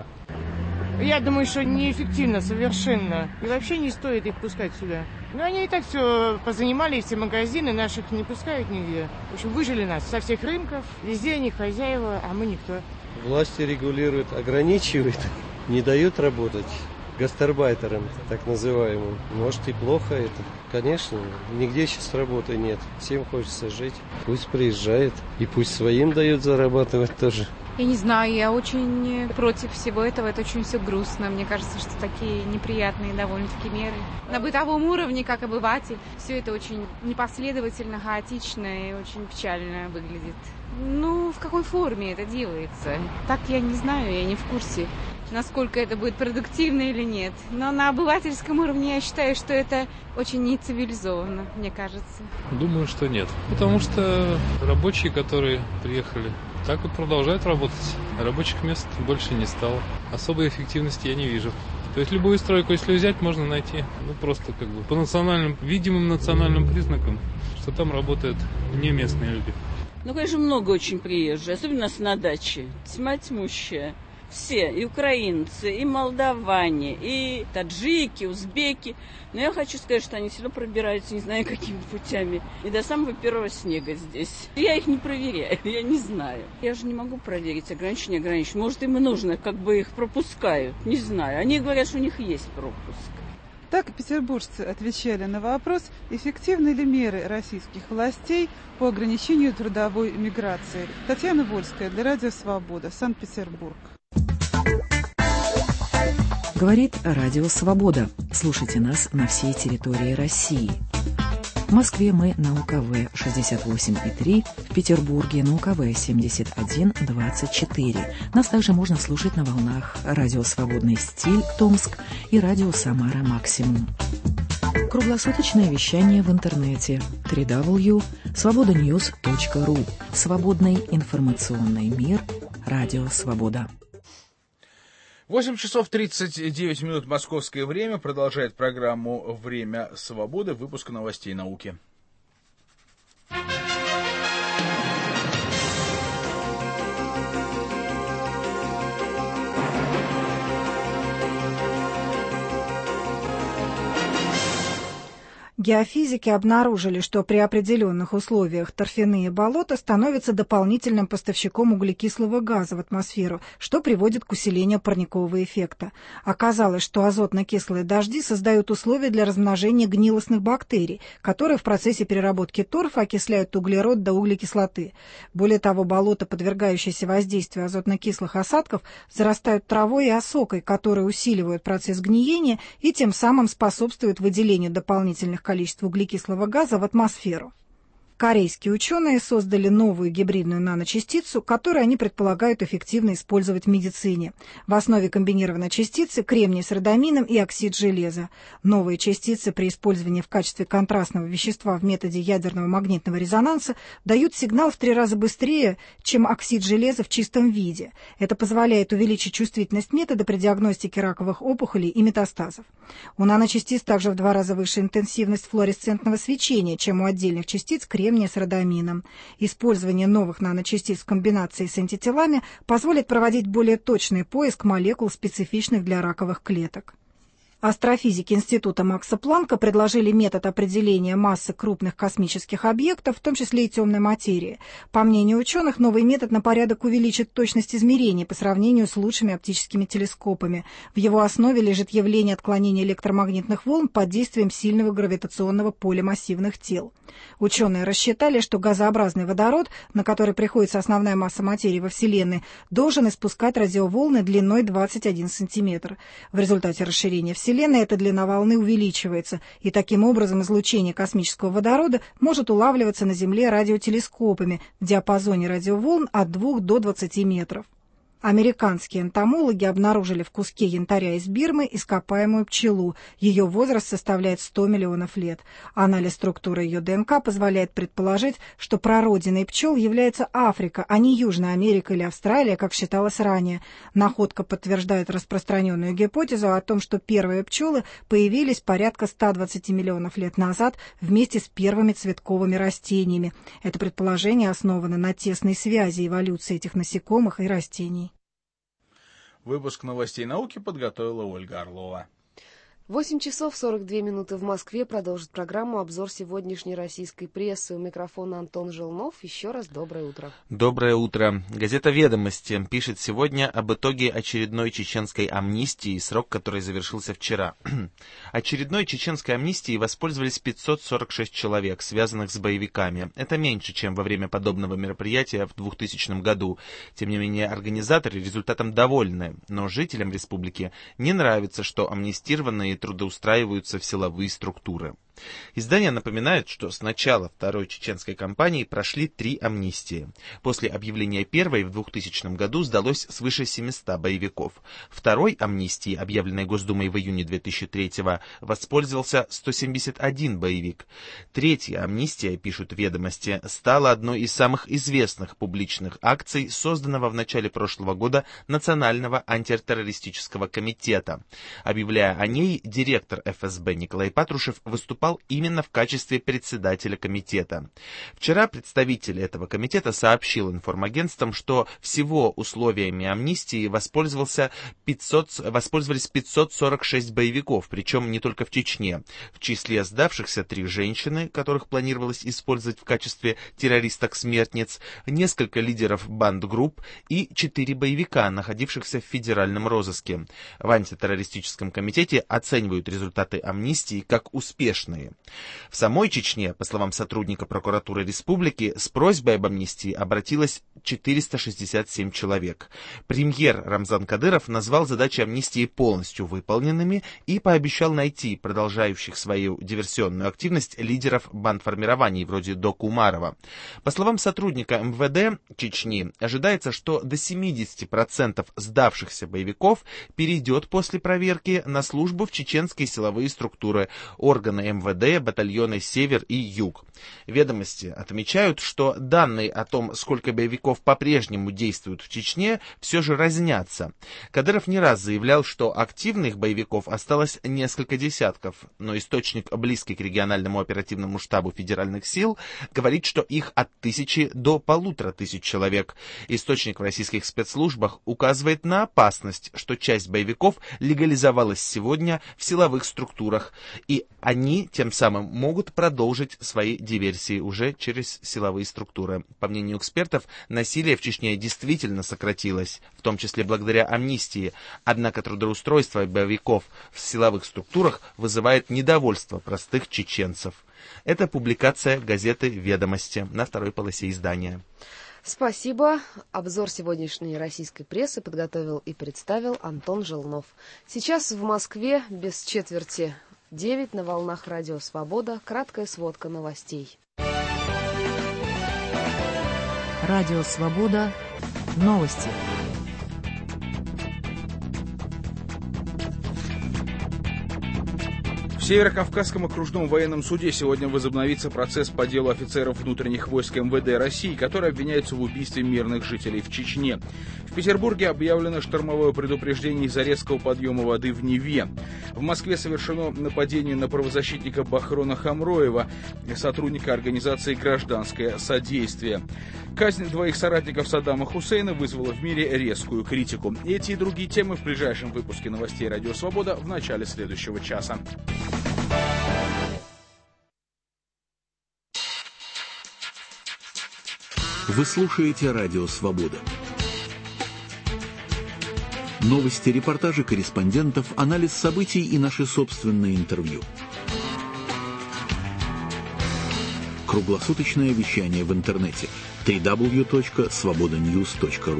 Я думаю, что неэффективно совершенно. И вообще не стоит их пускать сюда. Но они и так все позанимали, все магазины наших не пускают нигде. В общем, выжили нас со всех рынков. Везде они хозяева, а мы никто. Власти регулируют, ограничивают, не дают работать гастарбайтерам, так называемым. Может, и плохо это. Конечно, нигде сейчас работы нет. Всем хочется жить. Пусть приезжает. И пусть своим дают зарабатывать тоже. Я не знаю, я очень против всего этого. Это очень все грустно. Мне кажется, что такие неприятные довольно-таки меры. На бытовом уровне, как обыватель, все это очень непоследовательно, хаотично и очень печально выглядит. Ну, в какой форме это делается? Так я не знаю, я не в курсе, насколько это будет продуктивно или нет. Но на обывательском уровне я считаю, что это очень нецивилизованно, мне кажется. Думаю, что нет. Потому что рабочие, которые приехали, так и продолжают работать. Рабочих мест больше не стало. Особой эффективности я не вижу. То есть любую стройку, если взять, можно найти. Ну, просто как бы по национальным, видимым национальным признакам, что там работают не местные люди. Ну, конечно, много очень приезжих, особенно на даче. Тьма тьмущая. Все, и украинцы, и молдаване, и таджики, узбеки. Но я хочу сказать, что они все равно пробираются, не знаю, какими путями. И до самого первого снега здесь. Я их не проверяю, я не знаю. Я же не могу проверить, ограничения. Может, им и нужно, как бы их пропускают. Не знаю. Они говорят, что у них есть пропуск. Так петербуржцы отвечали на вопрос, эффективны ли меры российских властей по ограничению трудовой миграции. Татьяна Вольская для Радио Свобода, Санкт-Петербург. Говорит Радио Свобода. Слушайте нас на всей территории России. В Москве мы на УКВ 68,3, в Петербурге на УКВ 71,24. Нас также можно слушать на волнах Радио Свободный стиль Томск и Радио Самара Максимум. Круглосуточное вещание в интернете www.svobodanews.ru. Свободный информационный мир. Радио Свобода. 8 часов 39 минут московское время. Продолжает программу «Время свободы». Выпуск новостей науки. Геофизики обнаружили, что при определенных условиях торфяные болота становятся дополнительным поставщиком углекислого газа в атмосферу, что приводит к усилению парникового эффекта. Оказалось, что азотно-кислые дожди создают условия для размножения гнилостных бактерий, которые в процессе переработки торфа окисляют углерод до углекислоты. Более того, болота, подвергающиеся воздействию азотно-кислых осадков, зарастают травой и осокой, которые усиливают процесс гниения и тем самым способствуют выделению дополнительных количеств углекислого газа в атмосферу. Корейские ученые создали новую гибридную наночастицу, которую они предполагают эффективно использовать в медицине. В основе комбинированной частицы кремний с родамином и оксид железа. Новые частицы при использовании в качестве контрастного вещества в методе ядерного магнитного резонанса дают сигнал в 3 раза быстрее, чем оксид железа в чистом виде. Это позволяет увеличить чувствительность метода при диагностике раковых опухолей и метастазов. У наночастиц также в 2 раза выше интенсивность флуоресцентного свечения, чем у отдельных частиц кремния с родамином. Использование новых наночастиц в комбинации с антителами позволит проводить более точный поиск молекул, специфичных для раковых клеток. Астрофизики Института Макса Планка предложили метод определения массы крупных космических объектов, в том числе и темной материи. По мнению ученых, новый метод на порядок увеличит точность измерений по сравнению с лучшими оптическими телескопами. В его основе лежит явление отклонения электромагнитных волн под действием сильного гравитационного поля массивных тел. Ученые рассчитали, что газообразный водород, на который приходится основная масса материи во Вселенной, должен испускать радиоволны длиной 21 см. В результате расширения Вселенной Вселенной эта длина волны увеличивается, и таким образом излучение космического водорода может улавливаться на Земле радиотелескопами в диапазоне радиоволн от 2 до 20 метров. Американские энтомологи обнаружили в куске янтаря из Бирмы ископаемую пчелу. Ее возраст составляет 100 миллионов лет. Анализ структуры ее ДНК позволяет предположить, что прародиной пчел является Африка, а не Южная Америка или Австралия, как считалось ранее. Находка подтверждает распространенную гипотезу о том, что первые пчелы появились порядка 120 миллионов лет назад вместе с первыми цветковыми растениями. Это предположение основано на тесной связи эволюции этих насекомых и растений. Выпуск новостей науки подготовила Ольга Орлова. 8 часов 42 минуты в Москве. Продолжит программу обзор сегодняшней российской прессы. У микрофона Антон Желнов. Еще раз доброе утро. Доброе утро. Газета «Ведомости» пишет сегодня об итоге очередной чеченской амнистии, срок которой завершился вчера. Очередной чеченской амнистией воспользовались 546 человек, связанных с боевиками. Это меньше, чем во время подобного мероприятия в 2000 году. Тем не менее, организаторы результатом довольны. Но жителям республики не нравится, что амнистированные трудоустраиваются в силовые структуры. Издание напоминает, что с начала второй чеченской кампании прошли 3 амнистии. После объявления первой в 2000 году сдалось свыше 700 боевиков. Второй амнистии, объявленной Госдумой в июне 2003-го, воспользовался 171 боевик. Третья амнистия, пишут «Ведомости», стала одной из самых известных публичных акций, созданного в начале прошлого года Национального антитеррористического комитета. Объявляя о ней, директор ФСБ Николай Патрушев выступал именно в качестве председателя комитета. Вчера представитель этого комитета сообщил информагентствам, что всего условиями амнистии воспользовались 546 боевиков, причем не только в Чечне. В числе сдавшихся 3 женщины, которых планировалось использовать в качестве террористок-смертниц, несколько лидеров банд-групп и 4 боевика, находившихся в федеральном розыске. В антитеррористическом комитете оценивают результаты амнистии как успешные. В самой Чечне, по словам сотрудника прокуратуры республики, с просьбой об амнистии обратилось 467 человек. Премьер Рамзан Кадыров назвал задачи амнистии полностью выполненными и пообещал найти продолжающих свою диверсионную активность лидеров бандформирований вроде Доку Умарова. По словам сотрудника МВД Чечни, ожидается, что до 70% сдавшихся боевиков перейдет после проверки на службу в чеченские силовые структуры, органы МВД, батальоны «Север» и «Юг». «Ведомости» отмечают, что данные о том, сколько боевиков по-прежнему действуют в Чечне, все же разнятся. Кадыров не раз заявлял, что активных боевиков осталось несколько десятков, но источник, близкий к региональному оперативному штабу федеральных сил, говорит, что их от 1000 до 1500 человек. Источник в российских спецслужбах указывает на опасность, что часть боевиков легализовалась сегодня в силовых структурах, и они тем самым могут продолжить свои диверсии уже через силовые структуры. По мнению экспертов, насилие в Чечне действительно сократилось, в том числе благодаря амнистии. Однако трудоустройство боевиков в силовых структурах вызывает недовольство простых чеченцев. Это публикация газеты «Ведомости» на второй полосе издания. Спасибо. Обзор сегодняшней российской прессы подготовил и представил Антон Желнов. Сейчас в Москве без четверти 9 на волнах Радио Свобода. Краткая сводка новостей. Радио Свобода. Новости. В Северокавказском окружном военном суде сегодня возобновится процесс по делу офицеров внутренних войск МВД России, которые обвиняются в убийстве мирных жителей в Чечне. В Петербурге объявлено штормовое предупреждение из-за резкого подъема воды в Неве. В Москве совершено нападение на правозащитника Бахрона Хамроева, сотрудника организации «Гражданское содействие». Казнь 2 соратников Саддама Хусейна вызвала в мире резкую критику. Эти и другие темы в ближайшем выпуске новостей «Радио Свобода» в начале следующего часа. Вы слушаете «Радио Свобода». Новости, репортажи корреспондентов, анализ событий и наши собственные интервью. Круглосуточное вещание в интернете www.svobodanews.ru.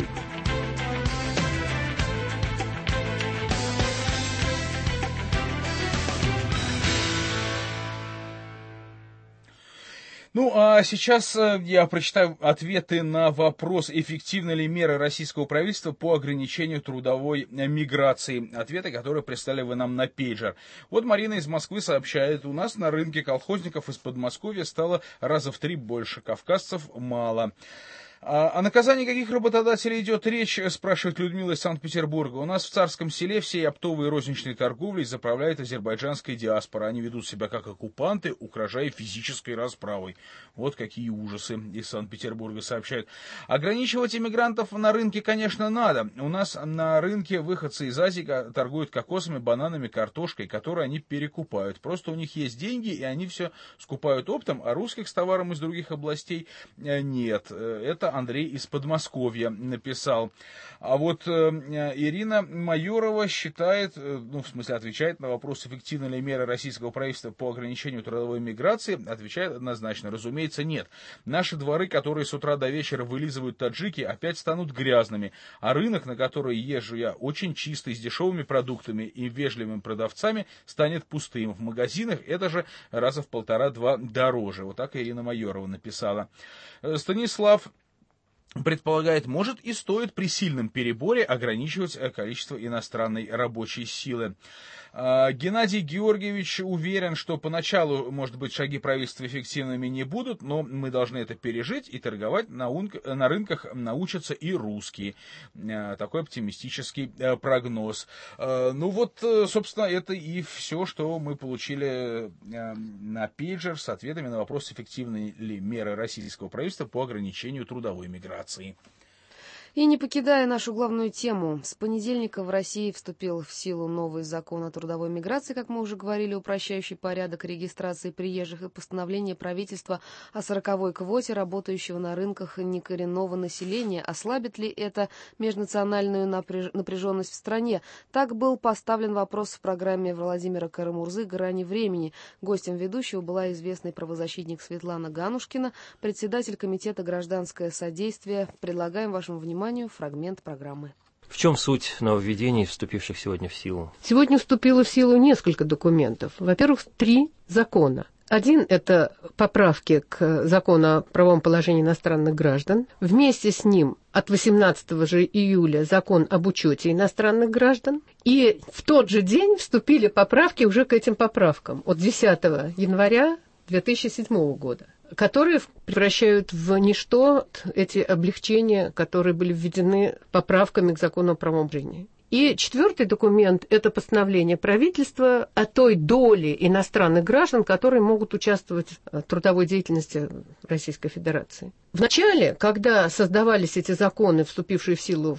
Ну, а сейчас я прочитаю ответы на вопрос, эффективны ли меры российского правительства по ограничению трудовой миграции. Ответы, которые прислали вы нам на пейджер. Вот Марина из Москвы сообщает, у нас на рынке колхозников из Подмосковья стало раза в 3 больше, кавказцев мало. О наказании каких работодателей идет речь, спрашивает Людмила из Санкт-Петербурга. У нас в Царском селе всей оптовой и розничной торговлей заправляет азербайджанская диаспора. Они ведут себя как оккупанты, угрожая физической расправой. Вот какие ужасы из Санкт-Петербурга сообщают. Ограничивать иммигрантов на рынке, конечно, надо. У нас на рынке выходцы из Азии торгуют кокосами, бананами, картошкой, которые они перекупают. Просто у них есть деньги, и они все скупают оптом, а русских с товаром из других областей нет. Это Андрей из Подмосковья написал. А вот Ирина Майорова считает, ну, в смысле, отвечает на вопрос, эффективны ли меры российского правительства по ограничению трудовой миграции, отвечает однозначно, разумеется, нет. Наши дворы, которые с утра до вечера вылизывают таджики, опять станут грязными, а рынок, на который езжу я, очень чистый, с дешевыми продуктами и вежливыми продавцами, станет пустым. В магазинах это же раза в 1,5-2 дороже. Вот так Ирина Майорова написала. Станислав предполагает, может и стоит при сильном переборе ограничивать количество иностранной рабочей силы. Геннадий Георгиевич уверен, что поначалу, может быть, шаги правительства эффективными не будут, но мы должны это пережить, и торговать на рынках научатся и русские. Такой оптимистический прогноз. Ну вот, собственно, это и все, что мы получили на пейджер с ответами на вопрос, эффективны ли меры российского правительства по ограничению трудовой миграции. И не покидая нашу главную тему, с понедельника в России вступил в силу новый закон о трудовой миграции, как мы уже говорили, упрощающий порядок регистрации приезжих, и постановление правительства о 40-й квоте работающего на рынках некоренного населения. Ослабит ли это межнациональную напряженность в стране? Так был поставлен вопрос в программе Владимира Карамурзы «Грани времени». Гостем ведущего была известный правозащитник Светлана Ганушкина, председатель комитета «Гражданское содействие». Предлагаем вашему вниманию фрагмент программы. В чем суть нововведений, вступивших сегодня в силу? Сегодня вступило в силу несколько документов. Во-первых, 3 закона. Один – это поправки к закону о правовом положении иностранных граждан. Вместе с ним от 18 же июля закон об учете иностранных граждан. И в тот же день вступили поправки уже к этим поправкам от 10 января 2007 года, которые превращают в ничто эти облегчения, которые были введены поправками к закону о правовом положении. И 4-й документ – это постановление правительства о той доле иностранных граждан, которые могут участвовать в трудовой деятельности Российской Федерации. Вначале, когда создавались эти законы, вступившие в силу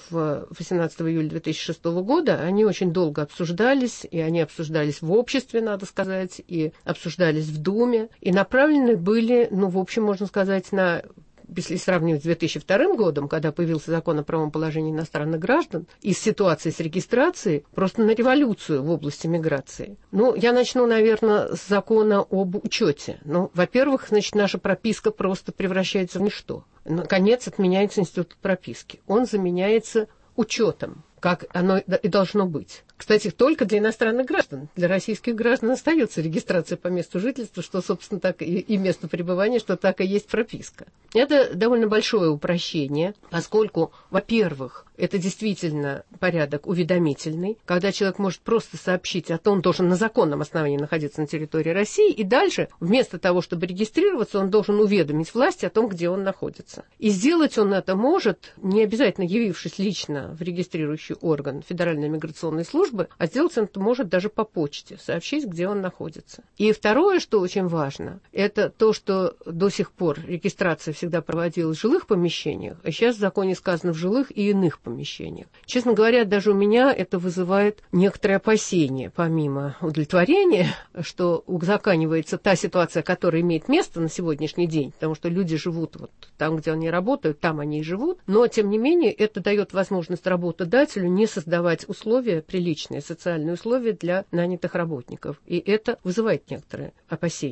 18 июля 2006 года, они очень долго обсуждались, и они обсуждались в обществе, надо сказать, и обсуждались в Думе, и направлены были, ну, в общем, можно сказать, на... Если сравнивать с 2002 годом, когда появился закон о правовом положении иностранных граждан, и с ситуацией с регистрацией, просто на революцию в области миграции. Ну, я начну, наверное, с закона об учете. Ну, во-первых, значит, наша прописка просто превращается в ничто. Наконец, отменяется институт прописки. Он заменяется учетом, как оно и должно быть. Кстати, только для иностранных граждан. Для российских граждан остается регистрация по месту жительства, что, собственно, так и место пребывания, что так и есть прописка. Это довольно большое упрощение, поскольку, во-первых, это действительно порядок уведомительный, когда человек может просто сообщить о том, он должен на законном основании находиться на территории России, и дальше, вместо того, чтобы регистрироваться, он должен уведомить власти о том, где он находится. И сделать он это может, не обязательно явившись лично в регистрирующий орган Федеральной миграционной службы, а сделать он это может даже по почте, сообщить, где он находится. И второе, что очень важно, это то, что до сих пор регистрация всегда проводилась в жилых помещениях, а сейчас в законе сказано в жилых и иных помещениях. Честно говоря, даже у меня это вызывает некоторые опасения, помимо удовлетворения, что узаконивается та ситуация, которая имеет место на сегодняшний день, потому что люди живут вот там, где они работают, там они и живут, но, тем не менее, это дает возможность работодателю не создавать условия, приличные социальные условия для нанятых работников, и это вызывает некоторые опасения.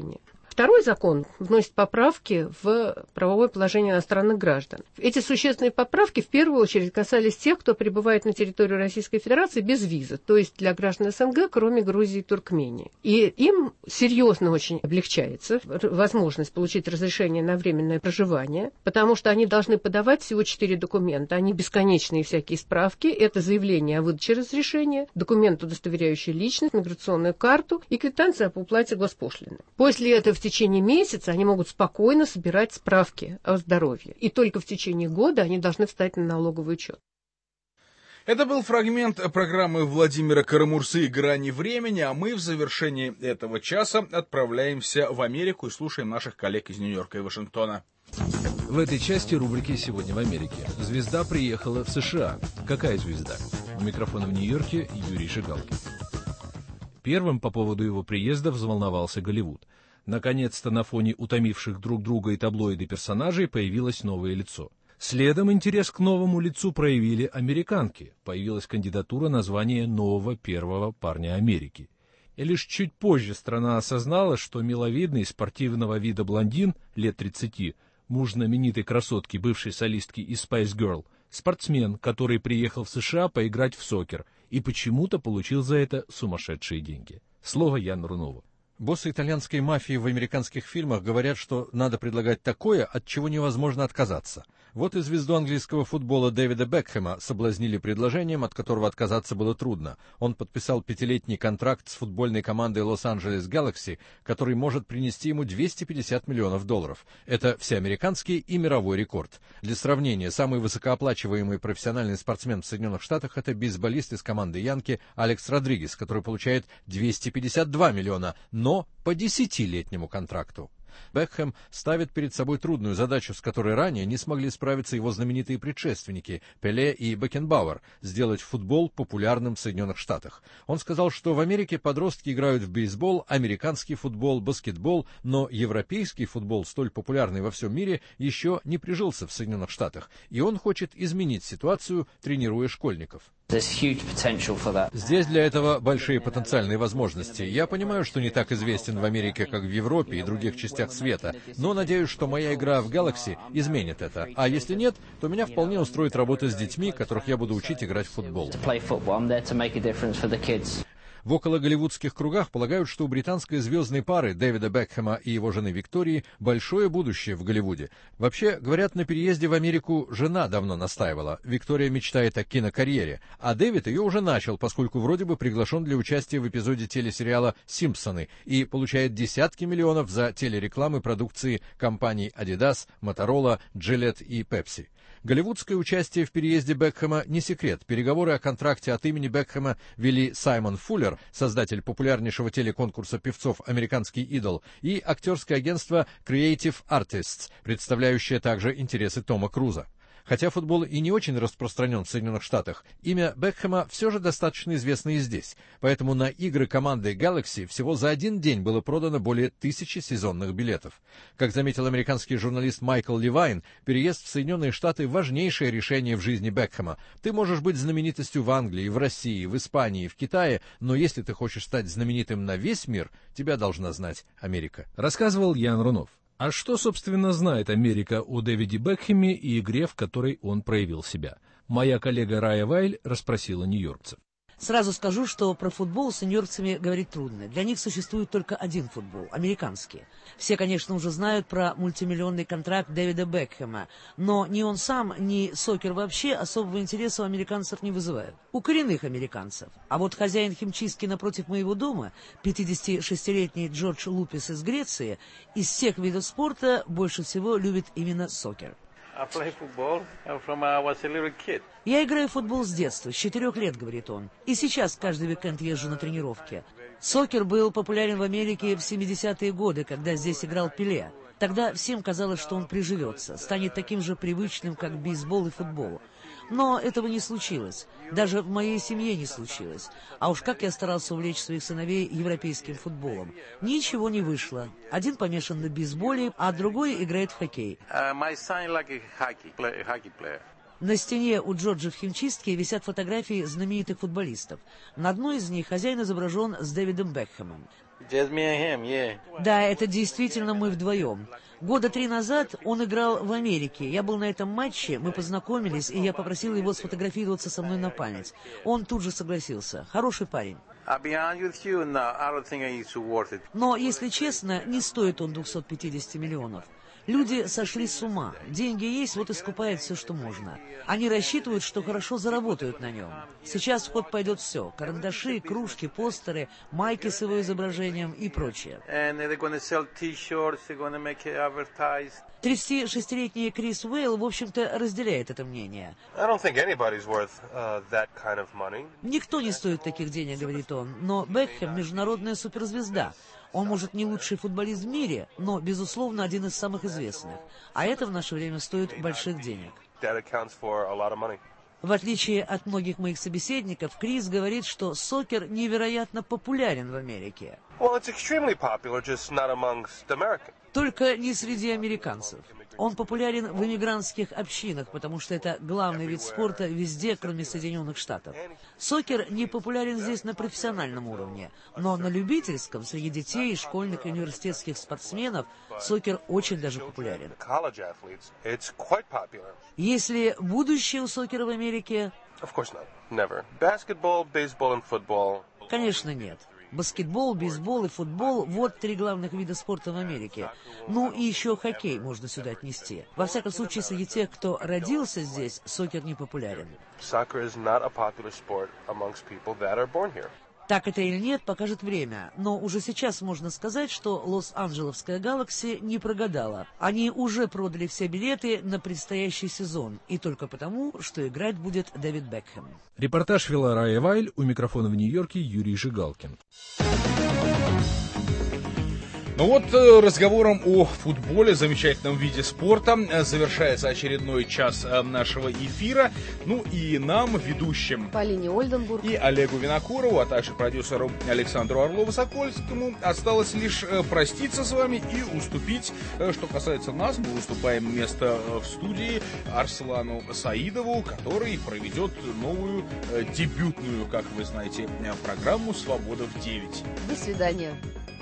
Второй закон вносит поправки в правовое положение иностранных граждан. Эти существенные поправки в первую очередь касались тех, кто прибывает на территорию Российской Федерации без визы, то есть для граждан СНГ, кроме Грузии и Туркмении. И им серьезно очень облегчается возможность получить разрешение на временное проживание, потому что они должны подавать всего 4 документа. Они бесконечные всякие справки. Это заявление о выдаче разрешения, документ, удостоверяющий личность, миграционную карту и квитанция по уплате госпошлины. После этого в течение месяца они могут спокойно собирать справки о здоровье. И только в течение года они должны встать на налоговый учет. Это был фрагмент программы Владимира Карамурсы «Грани времени», а мы в завершении этого часа отправляемся в Америку и слушаем наших коллег из Нью-Йорка и Вашингтона. В этой части рубрики «Сегодня в Америке». Звезда приехала в США. Какая звезда? У микрофона в Нью-Йорке Юрий Шигалкин. Первым по поводу его приезда взволновался Голливуд. Наконец-то на фоне утомивших друг друга и таблоиды персонажей появилось новое лицо. Следом интерес к новому лицу проявили американки. Появилась кандидатура на звание нового первого парня Америки. И лишь чуть позже страна осознала, что миловидный спортивного вида блондин лет 30, муж знаменитой красотки, бывшей солистки из Spice Girl, спортсмен, который приехал в США поиграть в сокер и почему-то получил за это сумасшедшие деньги. Слово Яну Рунову. Боссы итальянской мафии в американских фильмах говорят, что надо предлагать такое, от чего невозможно отказаться. Вот и звезду английского футбола Дэвида Бекхэма соблазнили предложением, от которого отказаться было трудно. Он подписал 5-летний контракт с футбольной командой Лос-Анджелес Galaxy, который может принести ему $250 миллионов. Это всеамериканский и мировой рекорд. Для сравнения, самый высокооплачиваемый профессиональный спортсмен в Соединенных Штатах — это бейсболист из команды Янки Алекс Родригес, который получает $252 миллиона, но по 10-летнему контракту. Бекхэм ставит перед собой трудную задачу, с которой ранее не смогли справиться его знаменитые предшественники Пеле и Бекенбауэр — сделать футбол популярным в Соединенных Штатах. Он сказал, что в Америке подростки играют в бейсбол, американский футбол, баскетбол, но европейский футбол, столь популярный во всем мире, еще не прижился в Соединенных Штатах, и он хочет изменить ситуацию, тренируя школьников. Здесь для этого большие потенциальные возможности. Я понимаю, что не так известен в Америке, как в Европе и других частях света, но надеюсь, что моя игра в Galaxy изменит это. А если нет, то меня вполне устроит работа с детьми, которых я буду учить играть в футбол. В окологолливудских кругах полагают, что у британской звездной пары Дэвида Бекхэма и его жены Виктории большое будущее в Голливуде. Вообще, говорят, на переезде в Америку жена давно настаивала. Виктория мечтает о кинокарьере, а Дэвид ее уже начал, поскольку вроде бы приглашен для участия в эпизоде телесериала «Симпсоны» и получает десятки миллионов за телерекламы продукции компаний Adidas, Motorola, Gillette и Pepsi. Голливудское участие в переезде Бекхэма не секрет. Переговоры о контракте от имени Бекхэма вели Саймон Фуллер, создатель популярнейшего телеконкурса певцов «Американский идол», и актерское агентство Creative Artists, представляющее также интересы Тома Круза. Хотя футбол и не очень распространен в Соединенных Штатах, имя Бекхэма все же достаточно известно и здесь. Поэтому на игры команды Galaxy всего за один день было продано более 1000 сезонных билетов. Как заметил американский журналист Майкл Левайн, переезд в Соединенные Штаты – важнейшее решение в жизни Бекхэма. Ты можешь быть знаменитостью в Англии, в России, в Испании, в Китае, но если ты хочешь стать знаменитым на весь мир, тебя должна знать Америка. Рассказывал Ян Рунов. А что, собственно, знает Америка о Дэвиде Бекхэме и игре, в которой он проявил себя? Моя коллега Рая Вайль расспросила нью-йоркцев. Сразу скажу, что про футбол с нью-йоркцами говорить трудно. Для них существует только один футбол – американский. Все, конечно, уже знают про мультимиллионный контракт Дэвида Бекхэма, но ни он сам, ни сокер вообще особого интереса у американцев не вызывают. У коренных американцев. А вот хозяин химчистки напротив моего дома, 56-летний Джордж Лупис из Греции, из всех видов спорта больше всего любит именно сокер. Я играю в футбол с детства, с 4 лет, говорит он. И сейчас каждый уикенд езжу на тренировки. Сокер был популярен в Америке в 70-е годы, когда здесь играл Пеле. Тогда всем казалось, что он приживется, станет таким же привычным, как бейсбол и футбол. Но этого не случилось. Даже в моей семье не случилось. А уж как я старался увлечь своих сыновей европейским футболом. Ничего не вышло. Один помешан на бейсболе, а другой играет в хоккей. На стене у Джорджа в химчистке висят фотографии знаменитых футболистов. На одной из них хозяин изображен с Дэвидом Бекхэмом. Да, это действительно мы вдвоем. Года 3 назад он играл в Америке. Я был на этом матче, мы познакомились, и я попросил его сфотографироваться со мной на память. Он тут же согласился. Хороший парень. Но, если честно, не стоит он 250 миллионов. Люди сошли с ума. Деньги есть, вот и скупают все, что можно. Они рассчитывают, что хорошо заработают на нем. Сейчас в ход пойдет все. Карандаши, кружки, постеры, майки с его изображением и прочее. 36-летний Крис Уэйл, в общем-то, разделяет это мнение. Никто не стоит таких денег, говорит он, но Бекхэм – международная суперзвезда. Он, может, не лучший футболист в мире, но, безусловно, один из самых известных. А это в наше время стоит больших денег. В отличие от многих моих собеседников, Крис говорит, что сокер невероятно популярен в Америке. Только не среди американцев. Он популярен в иммигрантских общинах, потому что это главный вид спорта везде, кроме Соединенных Штатов. Сокер не популярен здесь на профессиональном уровне, но на любительском, среди детей, школьных и университетских спортсменов, сокер очень даже популярен. Есть ли будущее у сокера в Америке? Конечно, нет. Баскетбол, бейсбол и футбол – вот 3 главных вида спорта в Америке. Ну и еще хоккей можно сюда отнести. Во всяком случае, среди тех, кто родился здесь, сокер не популярен. Так это или нет, покажет время. Но уже сейчас можно сказать, что Лос-Анджелесская Галакси не прогадала. Они уже продали все билеты на предстоящий сезон. И только потому, что играть будет Дэвид Бекхэм. Репортаж вела Рая Вайль, у микрофона в Нью-Йорке Юрий Жигалкин. Ну вот, разговором о футболе, замечательном виде спорта, завершается очередной час нашего эфира. Ну и нам, ведущим Полине Ольденбург и Олегу Винокурову, а также продюсеру Александру Орлову-Сокольскому, осталось лишь проститься с вами и уступить, что касается нас, мы уступаем место в студии Арслану Саидову, который проведет новую дебютную, как вы знаете, программу «Свобода в 9». До свидания.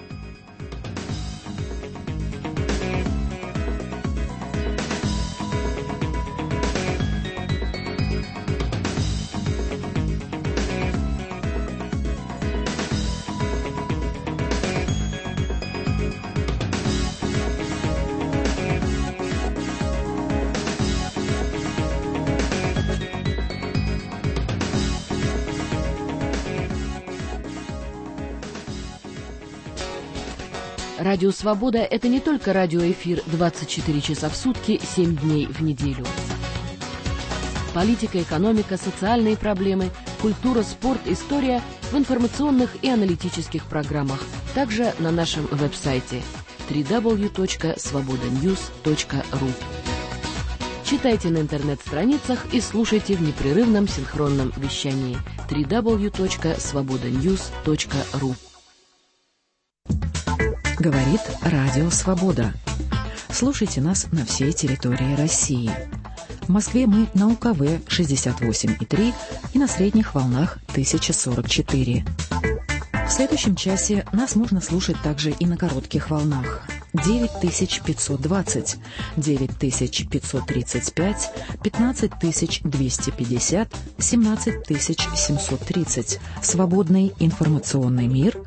Радио «Свобода» — это не только радиоэфир 24 часа в сутки, 7 дней в неделю. Политика, экономика, социальные проблемы, культура, спорт, история в информационных и аналитических программах. Также на нашем веб-сайте www.svobodanews.ru. Читайте на интернет-страницах и слушайте в непрерывном синхронном вещании www.svobodanews.ru. Говорит Радио Свобода. Слушайте нас на всей территории России. В Москве мы на УКВ 68,3 и на средних волнах 1044. В следующем часе нас можно слушать также и на коротких волнах 9520, 9535, 15250, 17730. Свободный информационный мир